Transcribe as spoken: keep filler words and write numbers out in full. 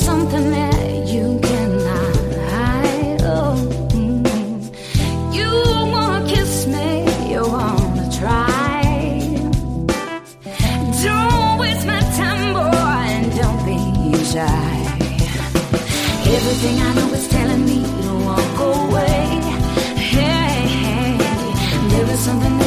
something that you cannot hide. Oh, mm. You wanna kiss me, you wanna try. Don't waste my time, boy, and don't be shy. Everything I know is telling me to walk away. Hey, hey, there is something